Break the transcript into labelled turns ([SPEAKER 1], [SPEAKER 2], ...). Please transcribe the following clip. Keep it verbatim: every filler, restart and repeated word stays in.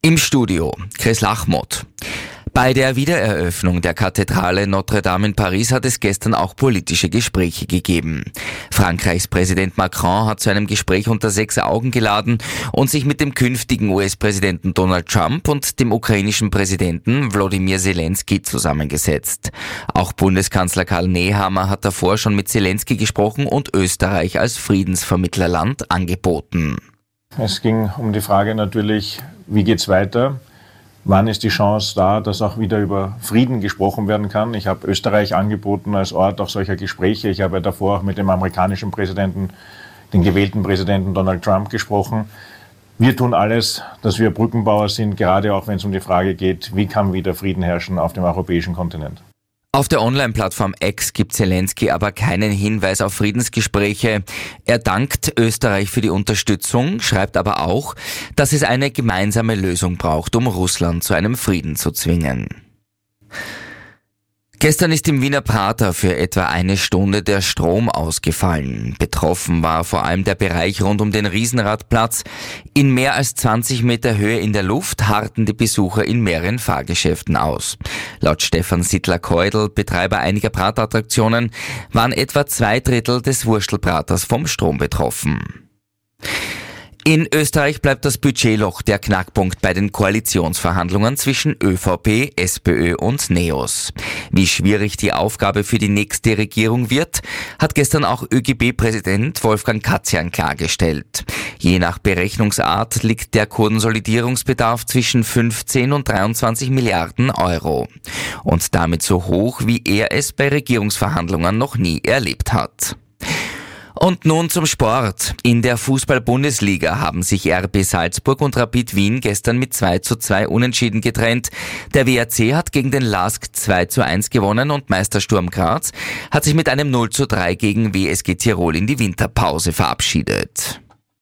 [SPEAKER 1] Im Studio Chris Lachmott. Bei der Wiedereröffnung der Kathedrale Notre Dame in Paris hat es gestern auch politische Gespräche gegeben. Frankreichs Präsident Macron hat zu einem Gespräch unter sechs Augen geladen und sich mit dem künftigen U S-Präsidenten Donald Trump und dem ukrainischen Präsidenten Volodymyr Zelensky zusammengesetzt. Auch Bundeskanzler Karl Nehammer hat davor schon mit Zelensky gesprochen und Österreich als Friedensvermittlerland angeboten.
[SPEAKER 2] Es ging um die Frage natürlich, wie geht's weiter? Wann ist die Chance da, dass auch wieder über Frieden gesprochen werden kann? Ich habe Österreich angeboten als Ort auch solcher Gespräche. Ich habe davor auch mit dem amerikanischen Präsidenten, den gewählten Präsidenten Donald Trump gesprochen. Wir tun alles, dass wir Brückenbauer sind, gerade auch wenn es um die Frage geht, wie kann wieder Frieden herrschen auf dem europäischen Kontinent.
[SPEAKER 1] Auf der Online-Plattform X gibt Zelensky aber keinen Hinweis auf Friedensgespräche. Er dankt Österreich für die Unterstützung, schreibt aber auch, dass es eine gemeinsame Lösung braucht, um Russland zu einem Frieden zu zwingen. Gestern ist im Wiener Prater für etwa eine Stunde der Strom ausgefallen. Betroffen war vor allem der Bereich rund um den Riesenradplatz. In mehr als zwanzig Meter Höhe in der Luft harrten die Besucher in mehreren Fahrgeschäften aus. Laut Stefan Sittler-Keudel, Betreiber einiger Pratattraktionen, waren etwa zwei Drittel des Wurstelpraters vom Strom betroffen. In Österreich bleibt das Budgetloch der Knackpunkt bei den Koalitionsverhandlungen zwischen ÖVP, SPÖ und NEOS. Wie schwierig die Aufgabe für die nächste Regierung wird, hat gestern auch ÖGB-Präsident Wolfgang Katzian klargestellt. Je nach Berechnungsart liegt der Konsolidierungsbedarf zwischen fünfzehn und dreiundzwanzig Milliarden Euro. Und damit so hoch, wie er es bei Regierungsverhandlungen noch nie erlebt hat. Und nun zum Sport. In der Fußball-Bundesliga haben sich R B Salzburg und Rapid Wien gestern mit zwei zu zwei unentschieden getrennt. Der W R C hat gegen den LASK zwei zu eins gewonnen und Meister Sturm Graz hat sich mit einem null zu drei gegen W S G Tirol in die Winterpause verabschiedet.